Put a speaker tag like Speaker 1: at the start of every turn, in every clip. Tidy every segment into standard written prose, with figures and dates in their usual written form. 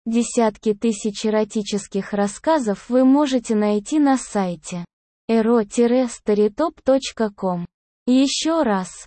Speaker 1: Десятки тысяч эротических рассказов вы можете найти на сайте ero-storytop.com. Еще раз,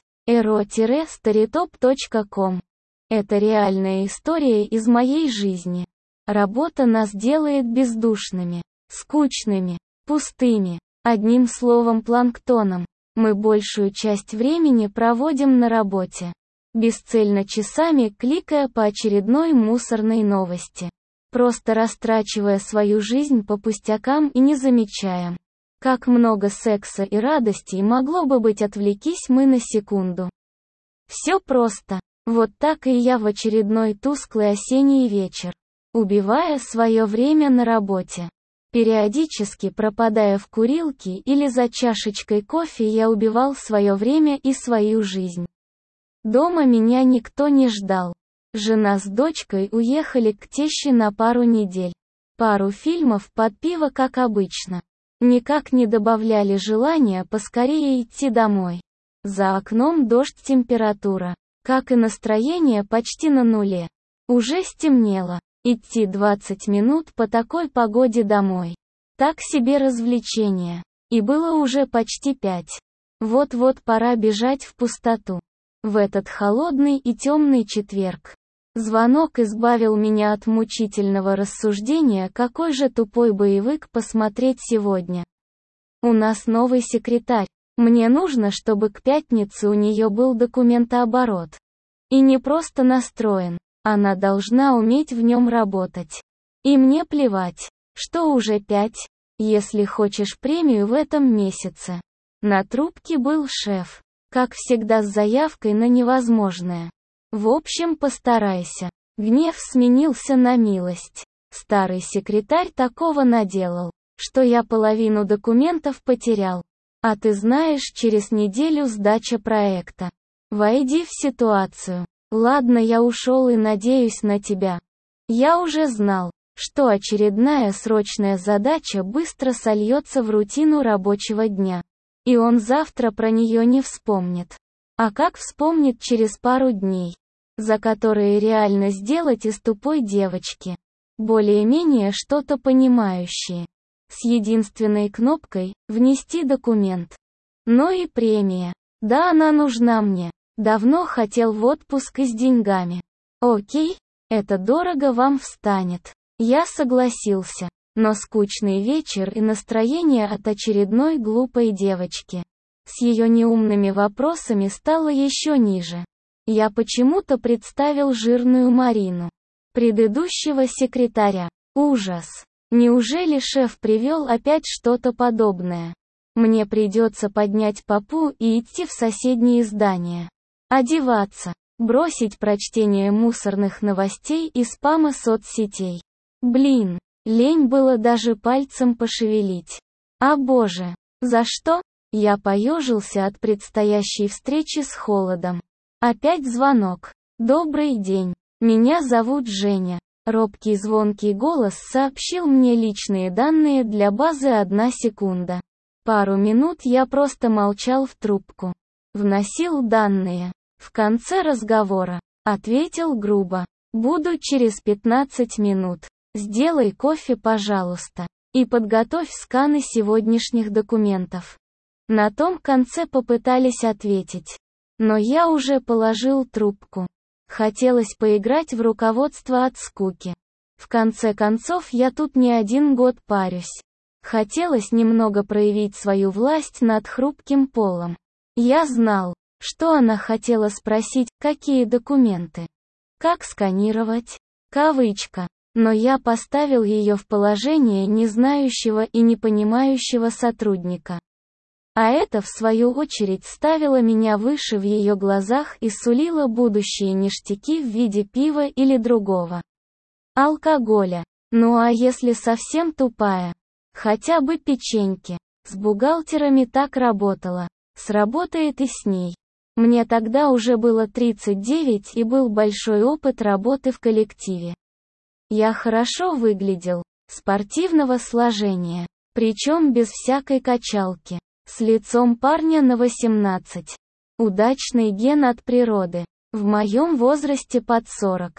Speaker 1: ero-storytop.com. Это реальная история из моей жизни. Работа нас делает бездушными, скучными, пустыми, одним словом планктоном. Мы большую часть времени проводим на работе, бесцельно часами кликая по очередной мусорной новости, просто растрачивая свою жизнь по пустякам и не замечаем, как много секса и радостей могло бы быть, отвлекись мы на секунду. Все просто. Вот так и я в очередной тусклый осенний вечер, убивая свое время на работе. Периодически пропадая в курилке или за чашечкой кофе, я убивал свое время и свою жизнь. Дома меня никто не ждал. Жена с дочкой уехали к теще на пару недель. Пару фильмов под пиво, как обычно. Никак не добавляли желания поскорее идти домой. За окном дождь, температура, как и настроение, почти на нуле. Уже стемнело. Идти 20 минут по такой погоде домой. Так себе развлечение. И было уже почти 5. Вот-вот пора бежать в пустоту. В этот холодный и темный четверг. Звонок избавил меня от мучительного рассуждения, какой же тупой боевик посмотреть сегодня. У нас новый секретарь. Мне нужно, чтобы к пятнице у нее был документооборот. И не просто настроен. Она должна уметь в нем работать. И мне плевать, что уже 5, если хочешь премию в этом месяце. На трубке был шеф, как всегда с заявкой на невозможное. В общем, постарайся. Гнев сменился на милость. Старый секретарь такого наделал, что я половину документов потерял. А ты знаешь, через неделю сдача проекта. Войди в ситуацию. Ладно, я ушел и надеюсь на тебя. Я уже знал, что очередная срочная задача быстро сольется в рутину рабочего дня. И он завтра про нее не вспомнит. А как вспомнит через пару дней, за которые реально сделать из тупой девочки более-менее что-то понимающее. С единственной кнопкой «Внести документ». Но и премия. Да, она нужна мне. Давно хотел в отпуск и с деньгами. Окей, это дорого вам встанет. Я согласился. Но скучный вечер и настроение от очередной глупой девочки с ее неумными вопросами стало еще ниже. Я почему-то представил жирную Марину, предыдущего секретаря. Ужас. Неужели шеф привел опять что-то подобное? Мне придется поднять попу и идти в соседнее здание. Одеваться. Бросить прочтение мусорных новостей и спама соцсетей. Блин, лень было даже пальцем пошевелить. А боже, за что? Я поежился от предстоящей встречи с холодом. Опять звонок. Добрый день. Меня зовут Женя. Робкий звонкий голос сообщил мне личные данные для базы 1 секунда. Пару минут я просто молчал в трубку. Вносил данные. В конце разговора ответил грубо. Буду через 15 минут. Сделай кофе, пожалуйста. И подготовь сканы сегодняшних документов. На том конце попытались ответить. Но я уже положил трубку. Хотелось поиграть в руководство от скуки. В конце концов, я тут не 1 год парюсь. Хотелось немного проявить свою власть над хрупким полом. Я знал, что она хотела спросить, какие документы. Как сканировать? Кавычка. Но я поставил ее в положение незнающего и не понимающего сотрудника. А это, в свою очередь, ставило меня выше в ее глазах и сулило будущие ништяки в виде пива или другого алкоголя. Ну а если совсем тупая? Хотя бы печеньки. С бухгалтерами так работала. Сработает и с ней. Мне тогда уже было 39 и был большой опыт работы в коллективе. Я хорошо выглядел, спортивного сложения, причем без всякой качалки. С лицом парня на 18. Удачный ген от природы. В моем возрасте под 40.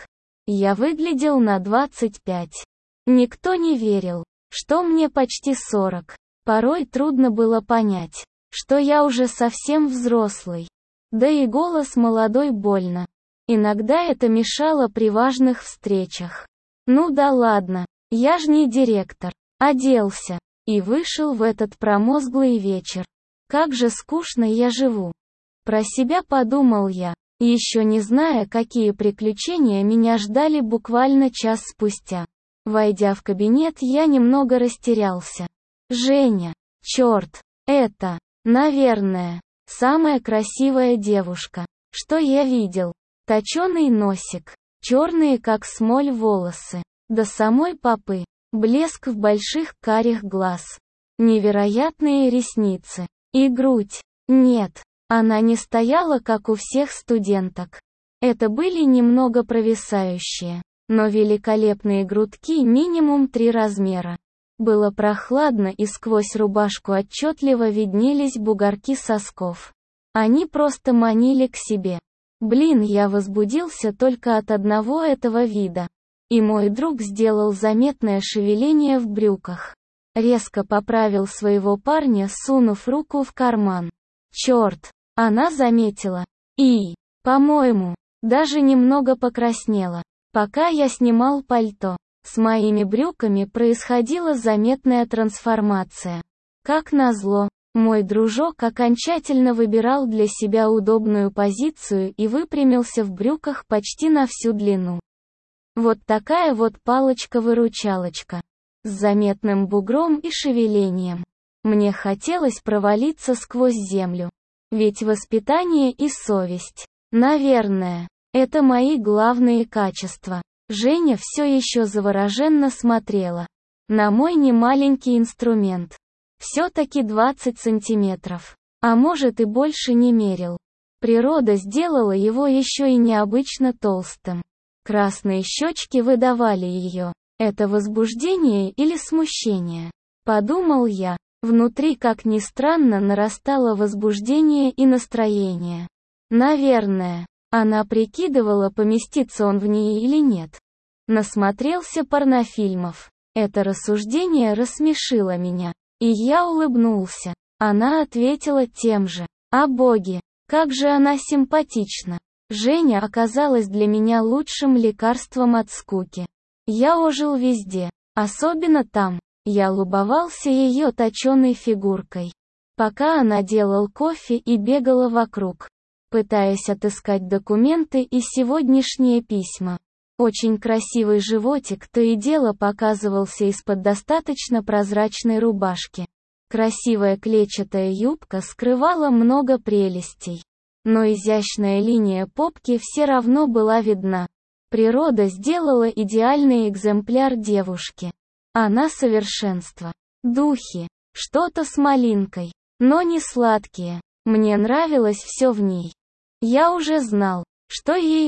Speaker 1: Я выглядел на 25. Никто не верил, что мне почти 40. Порой трудно было понять, что я уже совсем взрослый. Да и голос молодой больно. Иногда это мешало при важных встречах. Ну да ладно, я ж не директор. Оделся и вышел в этот промозглый вечер. Как же скучно я живу. Про себя подумал я, еще не зная, какие приключения меня ждали буквально час спустя. Войдя в кабинет, я немного растерялся. Женя, черт, это, наверное, самая красивая девушка, что я видел. Точеный носик, черные как смоль волосы, до самой попы, блеск в больших карих глаз, невероятные ресницы и грудь. Нет, она не стояла как у всех студенток. Это были немного провисающие, но великолепные грудки минимум 3 размера. Было прохладно и сквозь рубашку отчетливо виднелись бугорки сосков. Они просто манили к себе. Блин, я возбудился только от одного этого вида. И мой друг сделал заметное шевеление в брюках. Резко поправил своего парня, сунув руку в карман. Черт, она заметила. И, по-моему, даже немного покраснела. Пока я снимал пальто, с моими брюками происходила заметная трансформация. Как назло, мой дружок окончательно выбирал для себя удобную позицию и выпрямился в брюках почти на всю длину. Вот такая вот палочка-выручалочка. С заметным бугром и шевелением. Мне хотелось провалиться сквозь землю. Ведь воспитание и совесть, наверное, это мои главные качества. Женя все еще завороженно смотрела на мой немаленький инструмент. Все-таки 20 сантиметров. А может и больше не мерил. Природа сделала его еще и необычно толстым. Красные щечки выдавали ее. Это возбуждение или смущение? Подумал я. Внутри, как ни странно, нарастало возбуждение и настроение. Наверное, она прикидывала, поместится он в ней или нет. Насмотрелся порнофильмов. Это рассуждение рассмешило меня. И я улыбнулся. Она ответила тем же. О боги, как же она симпатична. Женя оказалась для меня лучшим лекарством от скуки. Я ожил везде, особенно там. Я любовался ее точеной фигуркой. Пока она делала кофе и бегала вокруг, пытаясь отыскать документы и сегодняшние письма. Очень красивый животик то и дело показывался из-под достаточно прозрачной рубашки. Красивая клетчатая юбка скрывала много прелестей. Но изящная линия попки все равно была видна. Природа сделала идеальный экземпляр девушки. Она совершенство. Духи. Что-то с малинкой. Но не сладкие. Мне нравилось все в ней. Я уже знал, что ей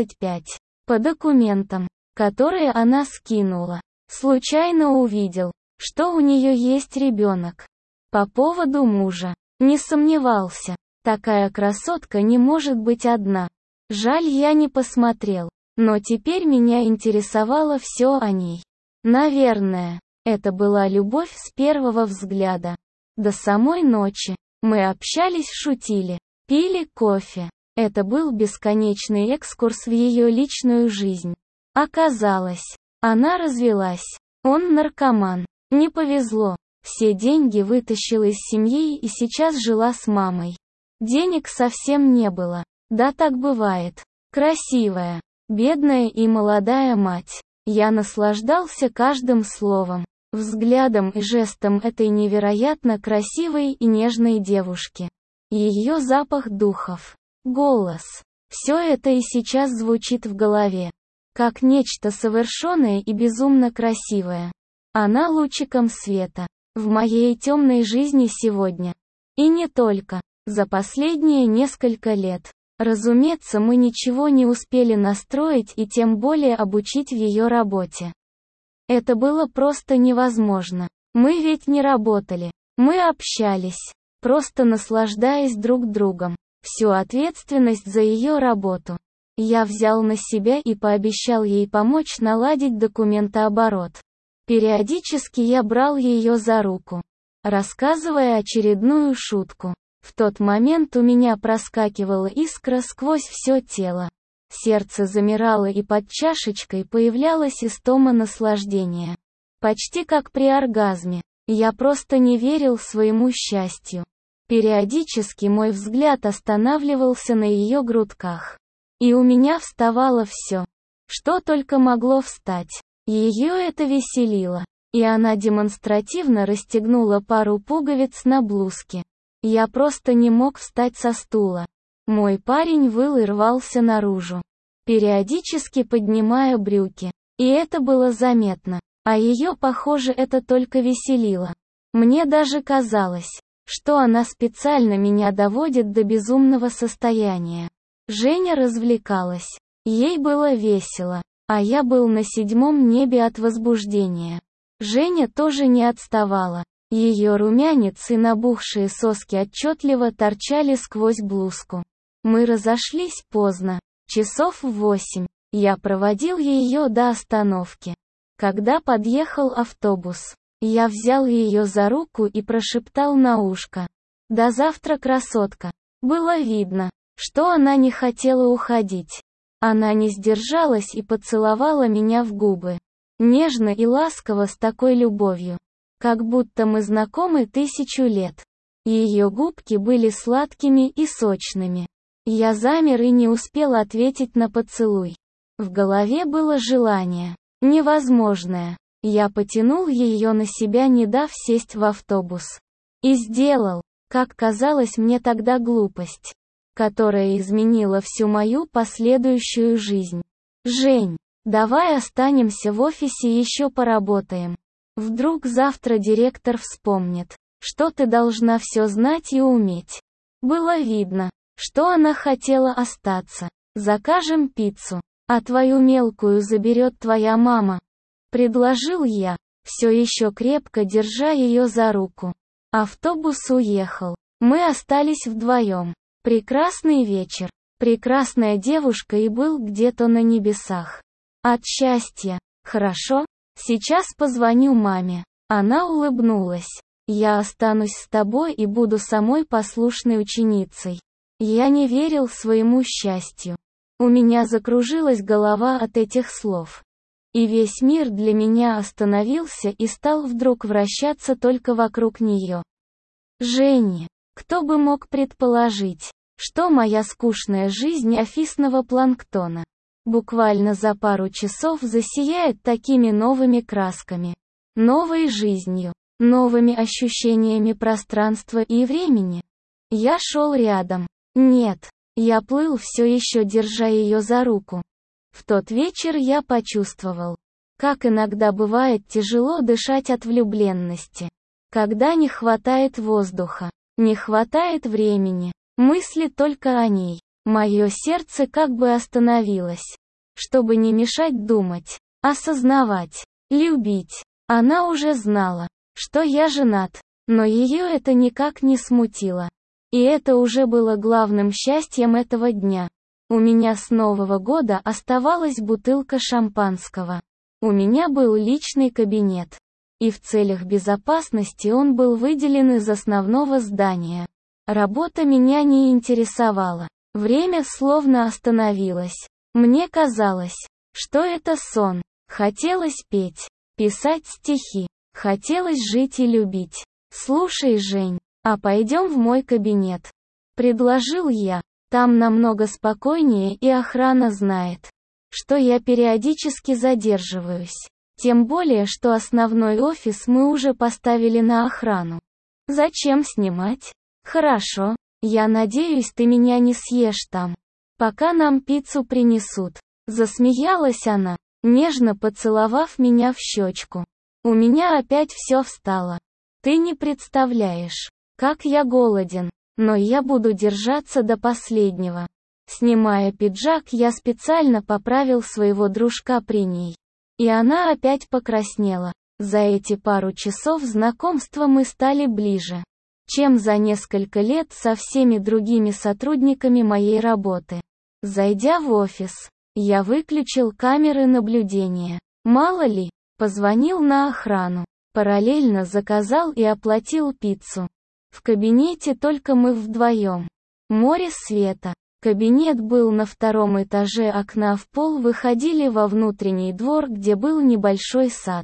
Speaker 1: 25. По документам, которые она скинула. Случайно увидел, что у нее есть ребенок. По поводу мужа. Не сомневался. Такая красотка не может быть одна. Жаль, я не посмотрел. Но теперь меня интересовало все о ней. Наверное, это была любовь с первого взгляда. До самой ночи. Мы общались, шутили, пили кофе. Это был бесконечный экскурс в ее личную жизнь. Оказалось, она развелась. Он наркоман. Не повезло. Все деньги вытащила из семьи и сейчас жила с мамой. Денег совсем не было. Да так бывает. Красивая, бедная и молодая мать. Я наслаждался каждым словом, взглядом и жестом этой невероятно красивой и нежной девушки. Ее запах духов, голос. Все это и сейчас звучит в голове. Как нечто совершенное и безумно красивое. Она лучиком света. В моей темной жизни сегодня. И не только. За последние несколько лет. Разумеется, мы ничего не успели настроить и тем более обучить в ее работе. Это было просто невозможно. Мы ведь не работали. Мы общались, просто наслаждаясь друг другом. Всю ответственность за ее работу Я взял на себя и пообещал ей помочь наладить документооборот. Периодически я брал ее за руку, рассказывая очередную шутку. В тот момент у меня проскакивала искра сквозь все тело. Сердце замирало, и под чашечкой появлялась истома наслаждения. Почти как при оргазме. Я просто не верил своему счастью. Периодически мой взгляд останавливался на ее грудках. И у меня вставало все, что только могло встать. Ее это веселило. И она демонстративно расстегнула пару пуговиц на блузке. Я просто не мог встать со стула. Мой парень выл и рвался наружу, периодически поднимая брюки. И это было заметно. А ее, похоже, это только веселило. Мне даже казалось, что она специально меня доводит до безумного состояния. Женя развлекалась. Ей было весело. А я был на 7-м небе от возбуждения. Женя тоже не отставала. Ее румянец и набухшие соски отчетливо торчали сквозь блузку. Мы разошлись поздно, часов в 8. Я проводил ее до остановки. Когда подъехал автобус, я взял ее за руку и прошептал на ушко: «До завтра, красотка». Было видно, что она не хотела уходить. Она не сдержалась и поцеловала меня в губы. Нежно и ласково, с такой любовью. Как будто мы знакомы 1000 лет. Ее губки были сладкими и сочными. Я замер и не успел ответить на поцелуй. В голове было желание. Невозможное. Я потянул ее на себя, не дав сесть в автобус. И сделал, как казалось мне тогда, глупость, которая изменила всю мою последующую жизнь. «Жень, давай останемся в офисе, еще поработаем. Вдруг завтра директор вспомнит, что ты должна все знать и уметь». Было видно, что она хотела остаться. «Закажем пиццу, а твою мелкую заберет твоя мама», — предложил я, все еще крепко держа ее за руку. Автобус уехал. Мы остались вдвоем. Прекрасный вечер. Прекрасная девушка и был где-то на небесах. От счастья. «Хорошо, сейчас позвоню маме». Она улыбнулась. «Я останусь с тобой и буду самой послушной ученицей». Я не верил своему счастью. У меня закружилась голова от этих слов. И весь мир для меня остановился и стал вдруг вращаться только вокруг нее. Женя, кто бы мог предположить, что моя скучная жизнь офисного планктона буквально за пару часов засияет такими новыми красками, новой жизнью, новыми ощущениями пространства и времени. Я шел рядом. Нет, я плыл, все еще держа ее за руку. В тот вечер я почувствовал, как иногда бывает тяжело дышать от влюбленности. Когда не хватает воздуха, не хватает времени, мысли только о ней. Мое сердце как бы остановилось, чтобы не мешать думать, осознавать, любить. Она уже знала, что я женат, но ее это никак не смутило. И это уже было главным счастьем этого дня. У меня с Нового года оставалась бутылка шампанского. У меня был личный кабинет. И в целях безопасности он был выделен из основного здания. Работа меня не интересовала. Время словно остановилось. Мне казалось, что это сон. Хотелось петь, писать стихи. Хотелось жить и любить. «Слушай, Жень, а пойдем в мой кабинет?» — предложил я. «Там намного спокойнее, и охрана знает, что я периодически задерживаюсь. Тем более, что основной офис мы уже поставили на охрану. Зачем снимать? Хорошо. Я надеюсь, ты меня не съешь там, пока нам пиццу принесут». Засмеялась она, нежно поцеловав меня в щечку. У меня опять все встало. «Ты не представляешь, как я голоден, но я буду держаться до последнего». Снимая пиджак, я специально поправил своего дружка при ней. И она опять покраснела. За эти пару часов знакомства мы стали ближе, чем за несколько лет со всеми другими сотрудниками моей работы. Зайдя в офис, я выключил камеры наблюдения. Мало ли, позвонил на охрану. Параллельно заказал и оплатил пиццу. В кабинете только мы вдвоем. Море света. Кабинет был на втором этаже, окна в пол выходили во внутренний двор, где был небольшой сад.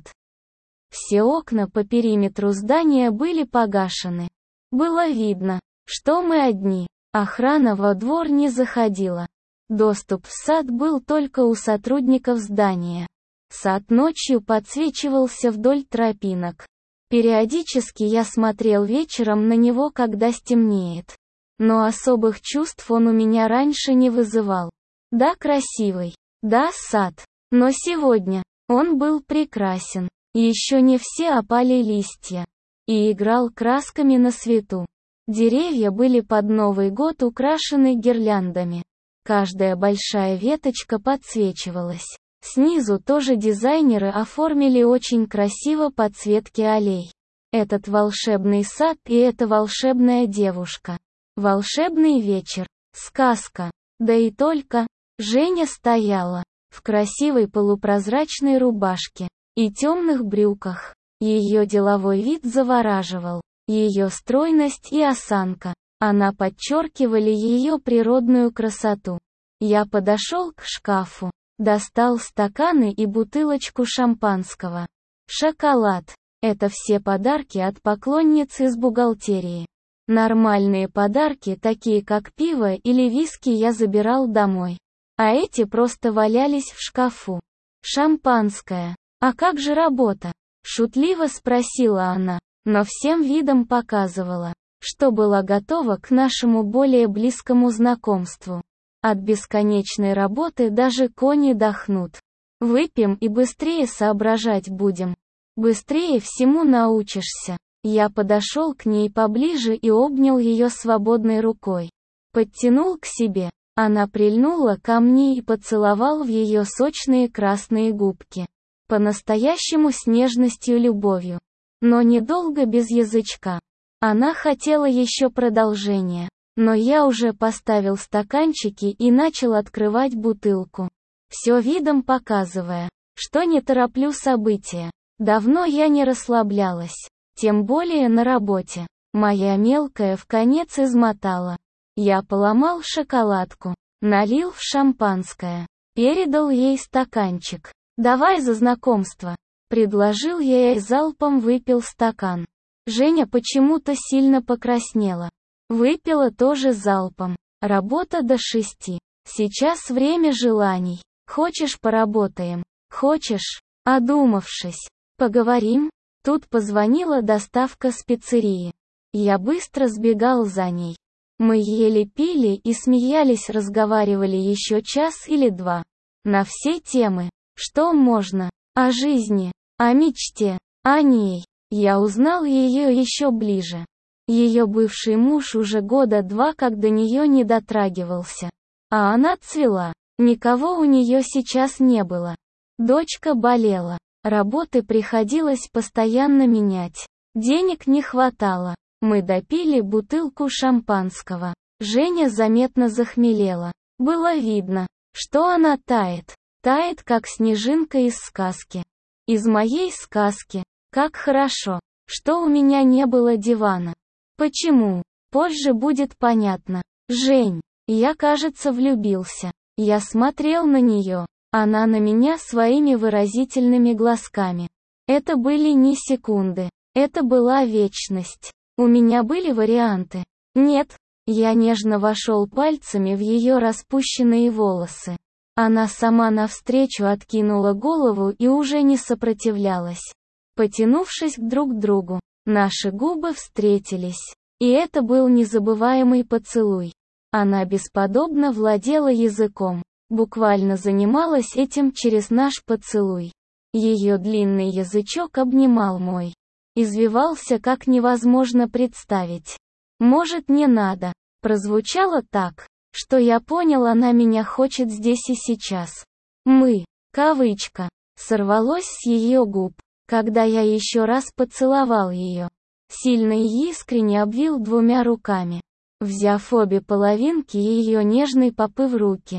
Speaker 1: Все окна по периметру здания были погашены. Было видно, что мы одни. Охрана во двор не заходила. Доступ в сад был только у сотрудников здания. Сад ночью подсвечивался вдоль тропинок. Периодически я смотрел вечером на него, когда стемнеет. Но особых чувств он у меня раньше не вызывал. Да, красивый. Да, сад. Но сегодня он был прекрасен. Еще не все опали листья. И играл красками на свету. Деревья были под Новый год украшены гирляндами. Каждая большая веточка подсвечивалась. Снизу тоже дизайнеры оформили очень красиво подсветки аллей. Этот волшебный сад и эта волшебная девушка. Волшебный вечер. Сказка. Да и только. Женя стояла в красивой полупрозрачной рубашке и темных брюках. Ее деловой вид завораживал. Ее стройность и осанка. Она подчеркивали ее природную красоту. Я подошел к шкафу, достал стаканы и бутылочку шампанского. Шоколад. Это все подарки от поклонниц из бухгалтерии. Нормальные подарки, такие как пиво или виски, я забирал домой. А эти просто валялись в шкафу. Шампанское. А как же работа? Шутливо спросила она, но всем видом показывала, что была готова к нашему более близкому знакомству. От бесконечной работы даже кони дохнут. Выпьем и быстрее соображать будем. Быстрее всему научишься. Я подошел к ней поближе и обнял ее свободной рукой. Подтянул к себе. Она прильнула ко мне и поцеловал в ее сочные красные губки. По-настоящему с нежностью, любовью. Но недолго без язычка. Она хотела еще продолжения. Но я уже поставил стаканчики и начал открывать бутылку. Все видом показывая, что не тороплю события. Давно я не расслаблялась. Тем более на работе. Моя мелкая вконец измотала. Я поломал шоколадку, налил в шампанское, передал ей стаканчик. «Давай за знакомство», — предложил я и залпом выпил стакан. Женя почему-то сильно покраснела. Выпила тоже залпом. Работа до 6. Сейчас время желаний. Хочешь, поработаем? Хочешь? Одумавшись. Поговорим? Тут позвонила доставка с пиццерии. Я быстро сбегал за ней. Мы ели, пили и смеялись, разговаривали еще час или два. На все темы. Что можно? О жизни, о мечте, о ней. Я узнал ее еще ближе. Ее бывший муж уже года 2 как до нее не дотрагивался. А она цвела. Никого у нее сейчас не было. Дочка болела. Работы приходилось постоянно менять. Денег не хватало. Мы допили бутылку шампанского. Женя заметно захмелела. Было видно, что она тает. Тает, как снежинка из сказки. Из моей сказки. Как хорошо, что у меня не было дивана. Почему? Позже будет понятно. Жень, я, кажется, влюбился. Я смотрел на нее. Она на меня своими выразительными глазками. Это были не секунды. Это была вечность. У меня были варианты. Нет. Я нежно вошел пальцами в ее распущенные волосы. Она сама навстречу откинула голову и уже не сопротивлялась. Потянувшись друг к другу, наши губы встретились. И это был незабываемый поцелуй. Она бесподобно владела языком. Буквально занималась этим через наш поцелуй. Ее длинный язычок обнимал мой. Извивался, как невозможно представить. «Может, не надо», прозвучало так, что я понял, она меня хочет здесь и сейчас. «Мы», кавычка, сорвалось с ее губ, когда я еще раз поцеловал ее. Сильно и искренне обвил 2 руками. Взяв обе половинки ее нежной попы в руки,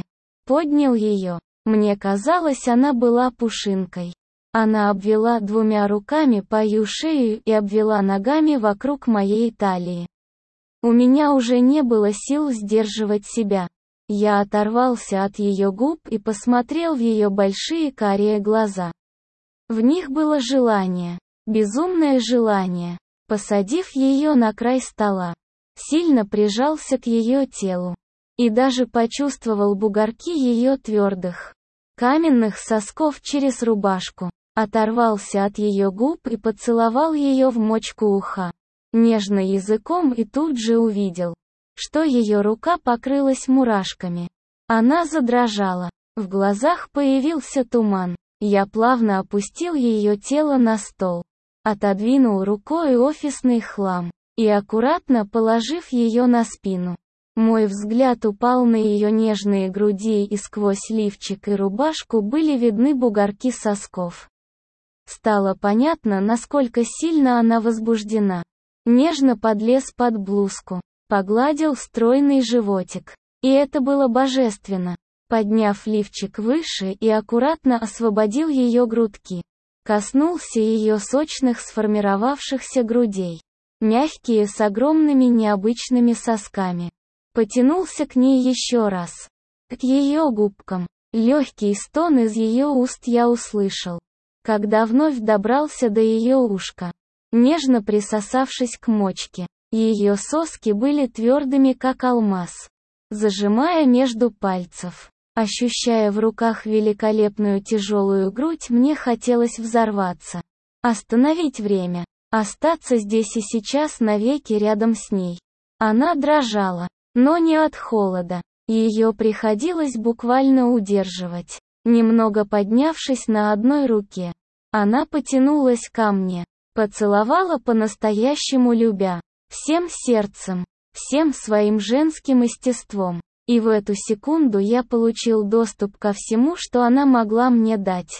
Speaker 1: Поднял ее. Мне казалось, она была пушинкой. Она обвела двумя руками мою шею и обвела ногами вокруг моей талии. У меня уже не было сил сдерживать себя. Я оторвался от ее губ и посмотрел в ее большие карие глаза. В них было желание, безумное желание. Посадив ее на край стола, сильно прижался к ее телу. И даже почувствовал бугорки ее твердых, каменных сосков через рубашку. Оторвался от ее губ и поцеловал ее в мочку уха. Нежно языком и тут же увидел, что ее рука покрылась мурашками. Она задрожала. В глазах появился туман. Я плавно опустил ее тело на стол. Отодвинул рукой офисный хлам. И аккуратно положив ее на спину. Мой взгляд упал на ее нежные груди, и сквозь лифчик и рубашку были видны бугорки сосков. Стало понятно, насколько сильно она возбуждена. Нежно подлез под блузку. Погладил стройный животик. И это было божественно. Подняв лифчик выше и аккуратно освободил ее грудки. Коснулся ее сочных сформировавшихся грудей. Мягкие с огромными необычными сосками. Потянулся к ней еще раз. К ее губкам. Легкий стон из ее уст я услышал. Когда вновь добрался до ее ушка. Нежно присосавшись к мочке. Ее соски были твердыми, как алмаз. Зажимая между пальцев. Ощущая в руках великолепную тяжелую грудь, мне хотелось взорваться. Остановить время. Остаться здесь и сейчас навеки рядом с ней. Она дрожала, но не от холода. Ее приходилось буквально удерживать. Немного поднявшись на одной руке, она потянулась ко мне. Поцеловала по-настоящему любя. Всем сердцем. Всем своим женским естеством. И в эту секунду я получил доступ ко всему, что она могла мне дать.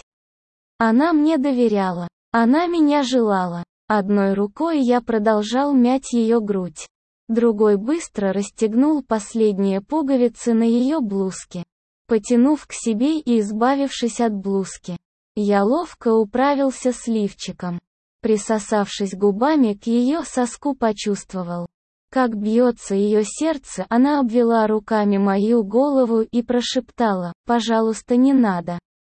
Speaker 1: Она мне доверяла. Она меня желала. Одной рукой я продолжал мять ее грудь. Другой быстро расстегнул последние пуговицы на ее блузке. Потянув к себе и избавившись от блузки, я ловко управился с лифчиком. Присосавшись губами к ее соску, почувствовал, как бьется ее сердце. Она обвела руками мою голову и прошептала: «Пожалуйста, не надо».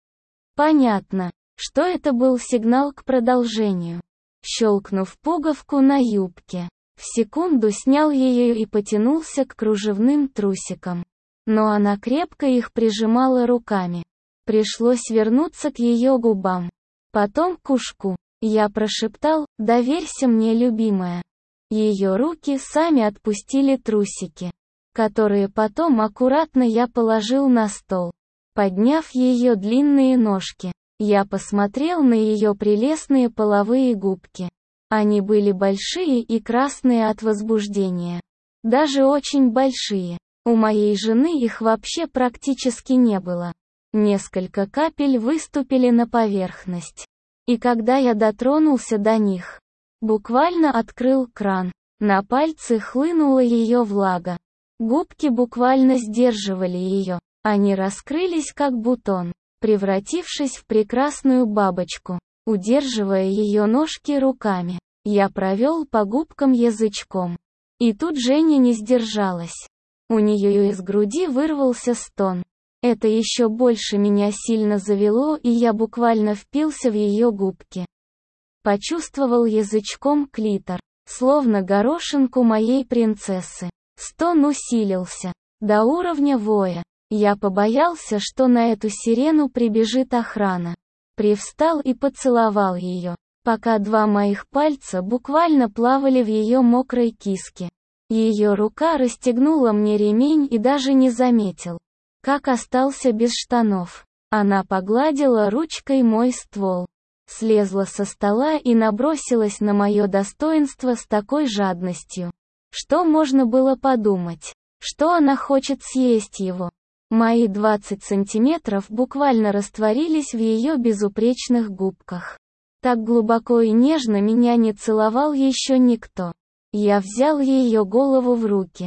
Speaker 1: Понятно, что это был сигнал к продолжению. Щелкнув пуговку на юбке, в секунду снял ее и потянулся к кружевным трусикам. Но она крепко их прижимала руками. Пришлось вернуться к ее губам. Потом к ушку. Я прошептал: «Доверься мне, любимая». Ее руки сами отпустили трусики, которые потом аккуратно я положил на стол. Подняв ее длинные ножки, я посмотрел на ее прелестные половые губки. Они были большие и красные от возбуждения. Даже очень большие. У моей жены их вообще практически не было. Несколько капель выступили на поверхность. И когда я дотронулся до них, буквально открыл кран, на пальцы хлынула ее влага. Губки буквально сдерживали ее. Они раскрылись как бутон, превратившись в прекрасную бабочку. Удерживая ее ножки руками, я провел по губкам язычком. И тут Женя не сдержалась. У нее из груди вырвался стон. Это еще больше меня сильно завело, и я буквально впился в ее губки. Почувствовал язычком клитор, словно горошинку моей принцессы. Стон усилился до уровня воя. Я побоялся, что на эту сирену прибежит охрана. Привстал и поцеловал ее, пока два моих пальца буквально плавали в ее мокрой киске. Ее рука расстегнула мне ремень, и даже не заметил, как остался без штанов. Она погладила ручкой мой ствол, слезла со стола и набросилась на мое достоинство с такой жадностью, что можно было подумать, что она хочет съесть его. Мои 20 сантиметров буквально растворились в ее безупречных губках. Так глубоко и нежно меня не целовал еще никто. Я взял ее голову в руки.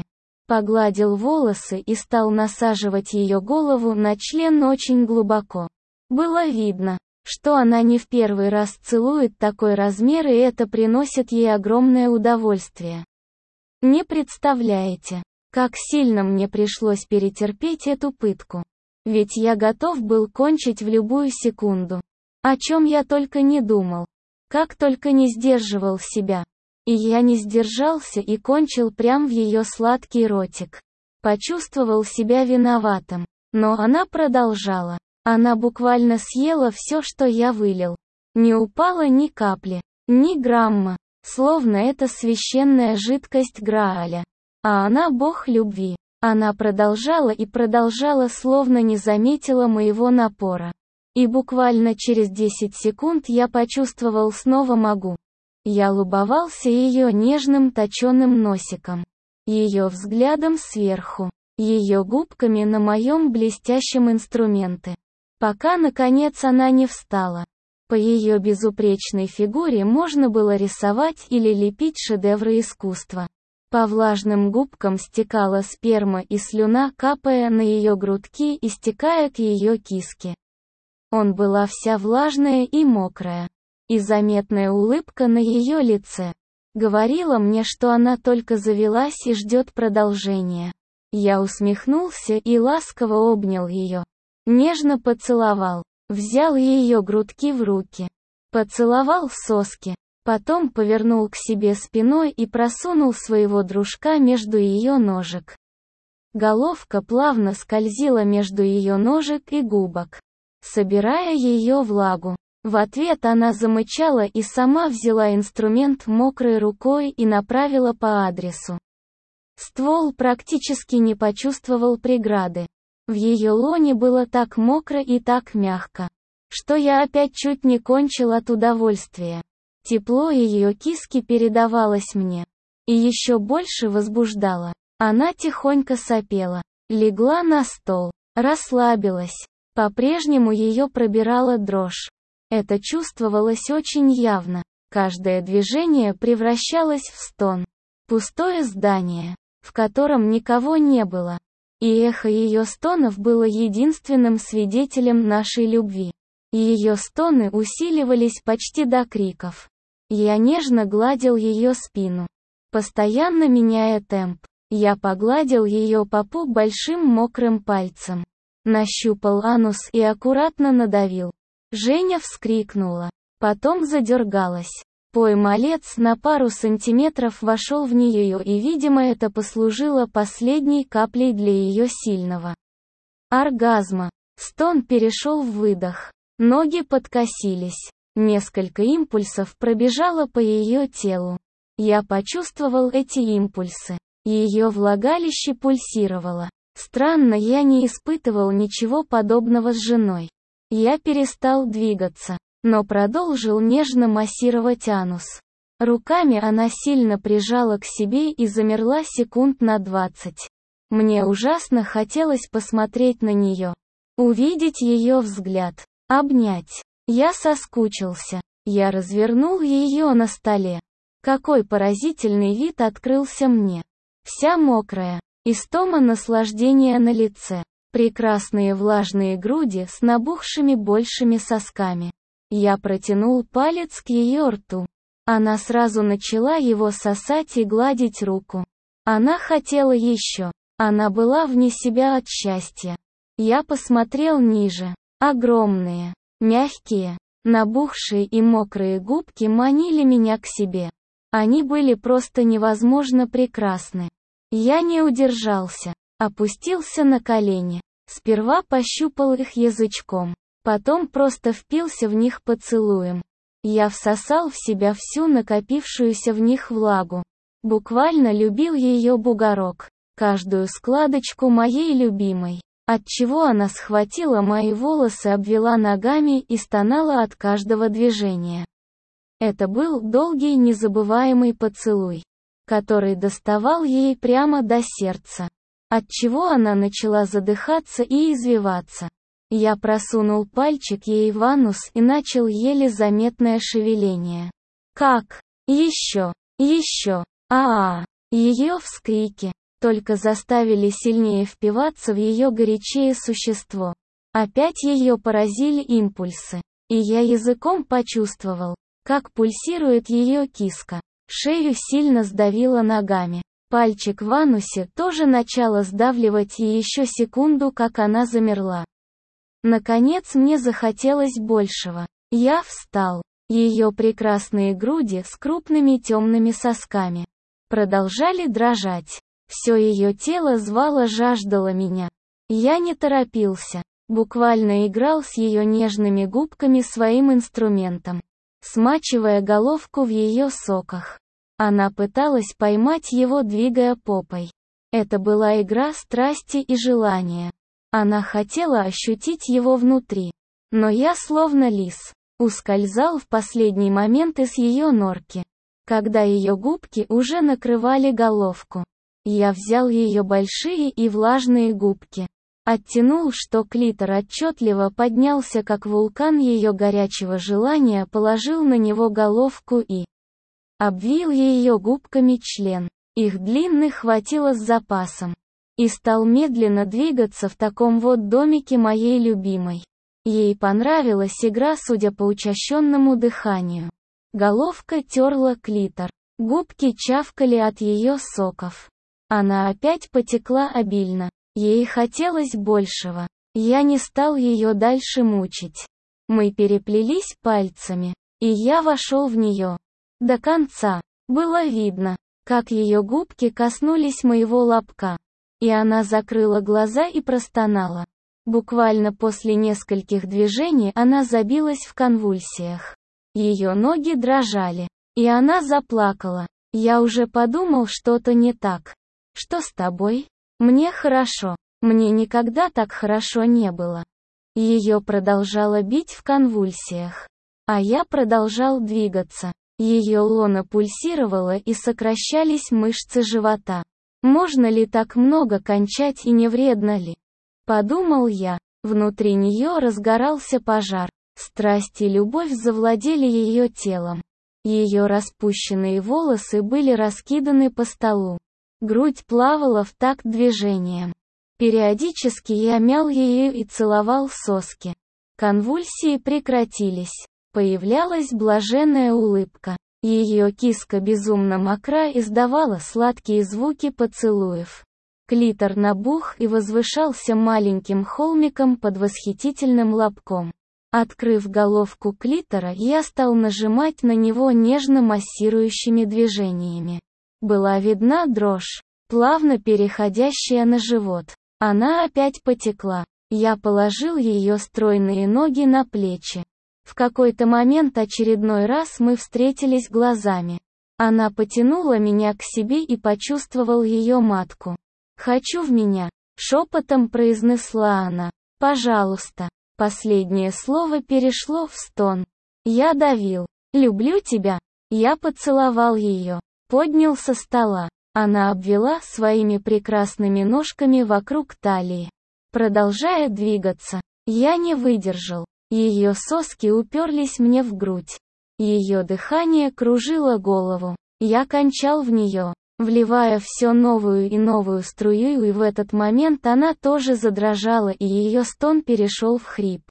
Speaker 1: Погладил волосы и стал насаживать ее голову на член очень глубоко. Было видно, что она не в первый раз целует такой размер, и это приносит ей огромное удовольствие. Не представляете, как сильно мне пришлось перетерпеть эту пытку. Ведь я готов был кончить в любую секунду. О чем я только не думал. Как только не сдерживал себя. И я не сдержался и кончил прям в ее сладкий ротик. Почувствовал себя виноватым. Но она продолжала. Она буквально съела все, что я вылил. Не упало ни капли, ни грамма. Словно это священная жидкость Грааля. А она бог любви. Она продолжала и продолжала, словно не заметила моего напора. И буквально через 10 секунд я почувствовал, снова могу. Я любовался ее нежным точеным носиком, ее взглядом сверху, ее губками на моем блестящем инструменте. Пока наконец она не встала. По ее безупречной фигуре можно было рисовать или лепить шедевры искусства. По влажным губкам стекала сперма и слюна, капая на ее грудки и стекая к ее киске. Он была вся влажная и мокрая. И заметная улыбка на ее лице говорила мне, что она только завелась и ждет продолжения. Я усмехнулся и ласково обнял ее. Нежно поцеловал. Взял ее грудки в руки. Поцеловал соски. Потом повернул к себе спиной и просунул своего дружка между ее ножек. Головка плавно скользила между ее ножек и губок, собирая ее влагу. В ответ она замычала и сама взяла инструмент мокрой рукой и направила по адресу. Ствол практически не почувствовал преграды. В ее лоне было так мокро и так мягко, что я опять чуть не кончил от удовольствия. Тепло ее киски передавалось мне. И еще больше возбуждало. Она тихонько сопела, легла на стол, расслабилась. По-прежнему ее пробирала дрожь. Это чувствовалось очень явно. Каждое движение превращалось в стон. Пустое здание, в котором никого не было. И эхо ее стонов было единственным свидетелем нашей любви. Ее стоны усиливались почти до криков. Я нежно гладил ее спину, постоянно меняя темп. Я погладил ее попу большим мокрым пальцем. Нащупал анус и аккуратно надавил. Женя вскрикнула. Потом задергалась. Малец на пару сантиметров вошел в нее, и, видимо, это послужило последней каплей для ее сильного оргазма. Стон перешел в выдох. Ноги подкосились. Несколько импульсов пробежало по ее телу. Я почувствовал эти импульсы. Ее влагалище пульсировало. Странно, я не испытывал ничего подобного с женой. Я перестал двигаться, но продолжил нежно массировать анус. Руками она сильно прижала к себе и замерла секунд на 20. Мне ужасно хотелось посмотреть на нее, увидеть ее взгляд, обнять. Я соскучился. Я развернул ее на столе. Какой поразительный вид открылся мне. Вся мокрая, истома наслаждения на лице. Прекрасные влажные груди с набухшими большими сосками. Я протянул палец к ее рту. Она сразу начала его сосать и гладить руку. Она хотела еще. Она была вне себя от счастья. Я посмотрел ниже. Огромные, мягкие, набухшие и мокрые губки манили меня к себе. Они были просто невозможно прекрасны. Я не удержался. Опустился на колени. Сперва пощупал их язычком. Потом просто впился в них поцелуем. Я всосал в себя всю накопившуюся в них влагу. Буквально любил ее бугорок. Каждую складочку моей любимой. Отчего она схватила мои волосы, обвела ногами и стонала от каждого движения. Это был долгий незабываемый поцелуй, который доставал ей прямо до сердца. Отчего она начала задыхаться и извиваться. Я просунул пальчик ей в анус и начал еле заметное шевеление. Как? Еще, еще, ее вскрики. только заставили сильнее впиваться в ее горячее существо. Опять ее поразили импульсы. И я языком почувствовал, как пульсирует ее киска. Шею сильно сдавило ногами. Пальчик в анусе тоже начало сдавливать, и еще секунду, как она замерла. Наконец мне захотелось большего. Я встал. Ее прекрасные груди с крупными темными сосками продолжали дрожать. Все ее тело звало, жаждало меня. Я не торопился, буквально играл с ее нежными губками своим инструментом, смачивая головку в ее соках. Она пыталась поймать его, двигая попой. Это была игра страсти и желания. Она хотела ощутить его внутри. Но я, словно лис, ускользал в последний момент из ее норки. Когда ее губки уже накрывали головку, я взял ее большие и влажные губки, оттянул, что клитор отчетливо поднялся, как вулкан ее горячего желания, положил на него головку и обвил ее губками член. Их длинных хватило с запасом. И стал медленно двигаться в таком вот домике моей любимой. Ей понравилась игра, судя по учащенному дыханию. Головка терла клитор. Губки чавкали от ее соков. Она опять потекла обильно. Ей хотелось большего. Я не стал ее дальше мучить. Мы переплелись пальцами, и я вошел в нее. До конца. Было видно, как ее губки коснулись моего лобка. И она закрыла глаза и простонала. Буквально после нескольких движений она забилась в конвульсиях. Ее ноги дрожали, и она заплакала. Я уже подумал, что-то не так. Что с тобой? Мне хорошо. Мне никогда так хорошо не было. Ее продолжало бить в конвульсиях. А я продолжал двигаться. Ее лона пульсировала, и сокращались мышцы живота. Можно ли так много кончать, и не вредно ли? Подумал я. Внутри нее разгорался пожар. Страсть и любовь завладели ее телом. Ее распущенные волосы были раскиданы по столу. Грудь плавала в такт движением. Периодически я мял ее и целовал соски. Конвульсии прекратились. Появлялась блаженная улыбка. Ее киска безумно мокра издавала сладкие звуки поцелуев. Клитор набух и возвышался маленьким холмиком под восхитительным лобком. Открыв головку клитора, я стал нажимать на него нежно массирующими движениями. Была видна дрожь, плавно переходящая на живот. Она опять потекла. Я положил ее стройные ноги на плечи. В какой-то момент очередной раз мы встретились глазами. Она потянула меня к себе и почувствовал ее матку. «Хочу в меня», — шепотом произнесла она. «Пожалуйста». Последнее слово перешло в стон. Я давил. «Люблю тебя». Я поцеловал ее. Поднял со стола. Она обвела своими прекрасными ножками вокруг талии. Продолжая двигаться, я не выдержал. Ее соски уперлись мне в грудь. Ее дыхание кружило голову. Я кончал в нее, вливая все новую и новую струю, и в этот момент она тоже задрожала, и ее стон перешел в хрип.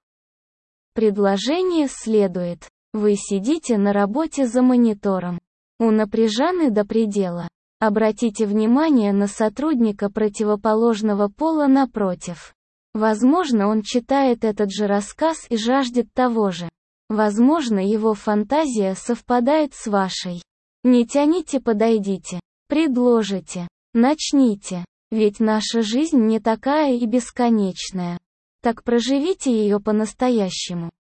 Speaker 1: Предложение следует. Вы сидите на работе за монитором. Напряжены до предела. Обратите внимание на сотрудника противоположного пола напротив. Возможно, он читает этот же рассказ и жаждет того же. Возможно, его фантазия совпадает с вашей. Не тяните, подойдите. Предложите. Начните. Ведь наша жизнь не такая и бесконечная. Так проживите ее по-настоящему.